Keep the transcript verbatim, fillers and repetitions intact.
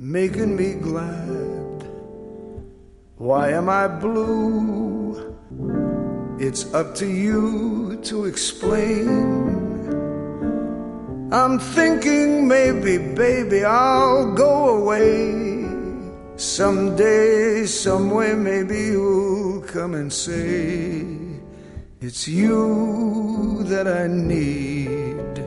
making me glad. Why am I blue? It's up to you to explain. I'm thinking maybe, baby, I'll go away. Someday, someway, maybe you'll come and say it's you that I need.